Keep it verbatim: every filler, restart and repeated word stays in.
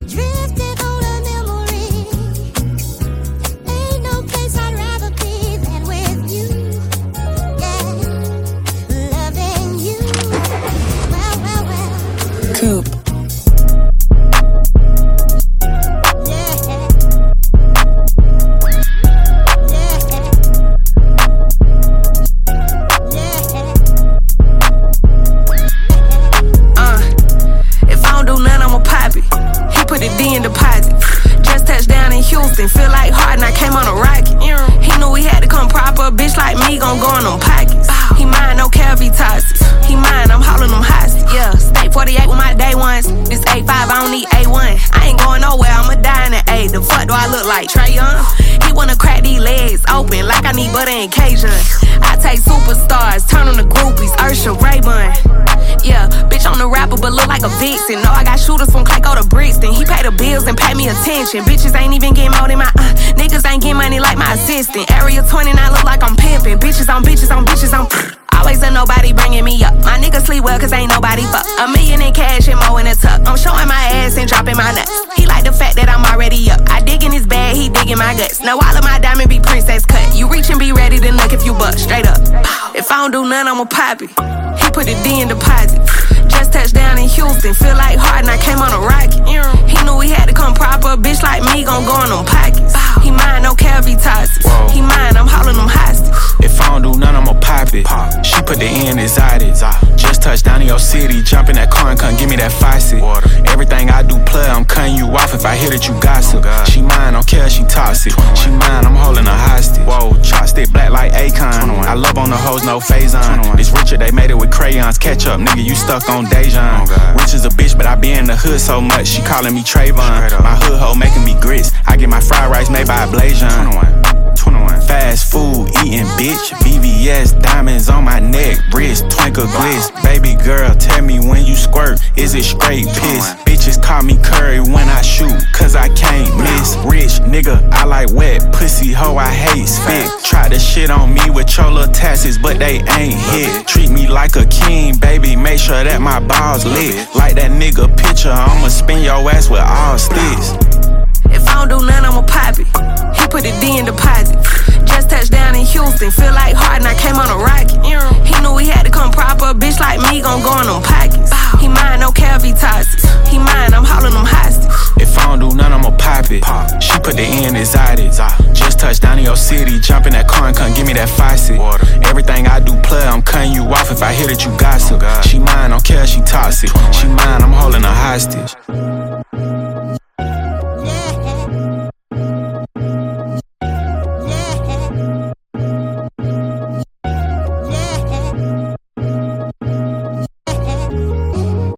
Drifting on a memory. Ain't no place I'd rather be than with you. Yeah, loving you. Well, well, well. Coop. Feel like Harden, I came on a rocket. He knew he had to come proper. A bitch like me gon' go on them pockets. He mine, no care if he tosses. He mine, I'm hauling them hostage. Yeah, state forty-eight with my day ones. This A five, I don't need A one. I ain't going nowhere, I'ma die in the A. The fuck do I look like Trae Young? He wanna crack these legs open like I need butter and Cajun. I take superstars, turn them to groupies. Ursha Raybun. Yeah, bitch on the rapper, but look like a vixen. No, I got shooters from Clayco to Brixton. He pay the bills and pay me attention. Bitches ain't even getting more than my uh. Niggas ain't getting money like my assistant. Area twenty-nine look like I'm pimping. Bitches on bitches on bitches on. Always a nobody bringing me up. My niggas sleep well cause ain't nobody fuck. A million in cash and more in a tuck. I'm showing my ass and dropping my nuts. He like the fact that I'm already up. I dig in his bag, he digging my guts. Now all of my diamond be princess cut. You reach and be ready to look if you bust. Straight up. If I don't do none, I'ma pop it. He put the D in deposit. Just touched down in Houston. Feel like Harden, I came on a rocket. He knew he had to come proper. A bitch like me gon' go on them pockets. He mine, no care if he tosses. He mine, I'm hauling them hostage. If I don't do none, I'ma pop it. Pop. She put the E in exotic. Just touched down in your city. Jump in that car and come give me that faucet. Water. Everything I do play, I'm cutting you off if I hear that you gossip. Oh, she mine, don't care if she toxic. She mine, I'm holding her hostage. Whoa, chopstick black like Akon. I love on the hoes, no phase on. This Richard, they made it with crayons. Catch up, nigga, you stuck on Dejan. Oh, Rich is a bitch, but I be in the hood so much. She calling me Trayvon. My hood hoe making me grits. I get my fried rice made by a Blazion. twenty-one Fast food eating, bitch. V V S diamonds on my neck, wrist, twinkle bliss. Baby girl, tell me when you squirt, is it straight piss? Bitches call me Curry when I shoot, cause I can't miss. Rich nigga, I like wet pussy, hoe, I hate spit. Try to shit on me with your little taxes, but they ain't hit. Treat me like a king, baby, make sure that my balls lit. Like that nigga picture, I'ma spin your ass with all sticks. If I don't do none, I'ma pop it. He put the D in deposit. Just touched down in Houston. Feel like Harden, I came on a rocket. He knew he had to come proper. A bitch like me gon' go on them pockets. He mine, no care if he tosses. He mine, I'm hauling them hostage. If I don't do none, I'ma pop it. Pop. She put the E in exotic. Just touched down in your city. Jump in that car and come give me that faucet. Water. Everything I do play, I'm cutting you off if I hear that you gossip. Oh, she mine, don't care if she toxic. She mine, I'm holding her hostage.